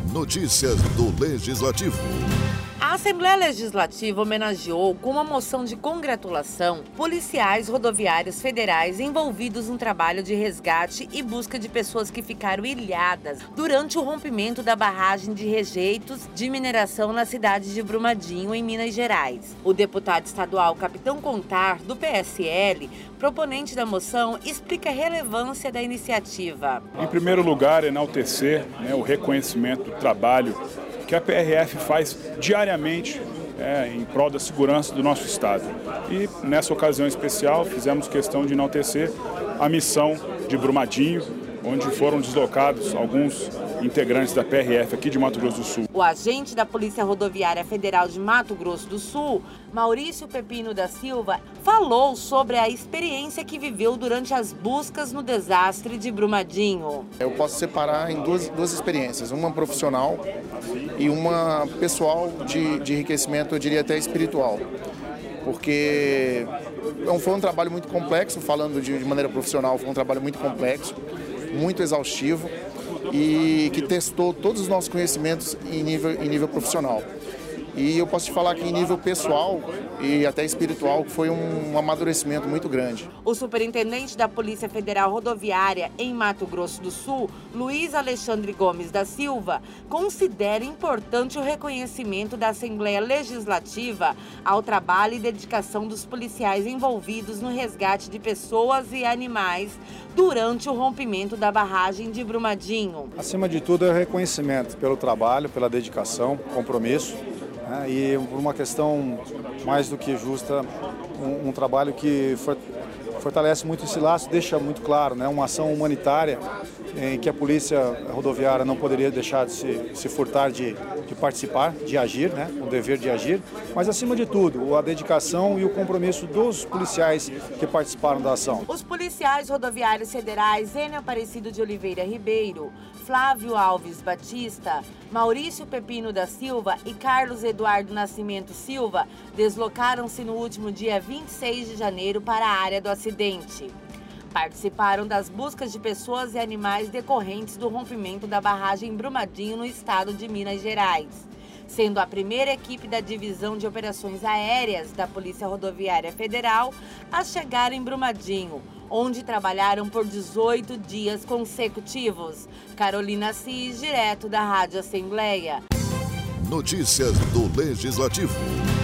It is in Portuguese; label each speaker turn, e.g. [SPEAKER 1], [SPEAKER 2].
[SPEAKER 1] Notícias do Legislativo.
[SPEAKER 2] A Assembleia Legislativa homenageou com uma moção de congratulação policiais rodoviários federais envolvidos no trabalho de resgate e busca de pessoas que ficaram ilhadas durante o rompimento da barragem de rejeitos de mineração na cidade de Brumadinho, em Minas Gerais. O deputado estadual Capitão Contar, do PSL, proponente da moção, explica a relevância da iniciativa.
[SPEAKER 3] Em primeiro lugar, enaltecer o reconhecimento do trabalho que a PRF faz diariamente em prol da segurança do nosso Estado. E nessa ocasião especial fizemos questão de enaltecer a missão de Brumadinho, onde foram deslocados alguns integrantes da PRF aqui de Mato Grosso do Sul.
[SPEAKER 2] O agente da Polícia Rodoviária Federal de Mato Grosso do Sul, Maurício Pepino da Silva, falou sobre a experiência que viveu durante as buscas no desastre de Brumadinho.
[SPEAKER 4] Eu posso separar em duas experiências, uma profissional e uma pessoal de enriquecimento, eu diria até espiritual. Porque foi um trabalho muito complexo, falando de maneira profissional, foi um trabalho muito complexo, muito exaustivo e que testou todos os nossos conhecimentos em nível profissional. E eu posso te falar que em nível pessoal e até espiritual foi um amadurecimento muito grande.
[SPEAKER 2] O superintendente da Polícia Federal Rodoviária em Mato Grosso do Sul, Luiz Alexandre Gomes da Silva, considera importante o reconhecimento da Assembleia Legislativa ao trabalho e dedicação dos policiais envolvidos no resgate de pessoas e animais durante o rompimento da barragem de Brumadinho.
[SPEAKER 5] Acima de tudo é o reconhecimento pelo trabalho, pela dedicação, compromisso. E por uma questão mais do que justa, um trabalho que fortalece muito esse laço, deixa muito claro, uma ação humanitária em que a Polícia Rodoviária não poderia deixar de se furtar de participar, de agir, o dever de agir, mas acima de tudo, a dedicação e o compromisso dos policiais que participaram da ação.
[SPEAKER 2] Os policiais rodoviários federais Enio Aparecido de Oliveira Ribeiro, Flávio Alves Batista, Maurício Pepino da Silva e Carlos Eduardo Nascimento Silva deslocaram-se no último dia 26 de janeiro para a área do acidente. Participaram das buscas de pessoas e animais decorrentes do rompimento da barragem Brumadinho no estado de Minas Gerais, sendo a primeira equipe da Divisão de Operações Aéreas da Polícia Rodoviária Federal a chegar em Brumadinho, onde trabalharam por 18 dias consecutivos. Carolina Assis, direto da Rádio Assembleia.
[SPEAKER 1] Notícias do Legislativo.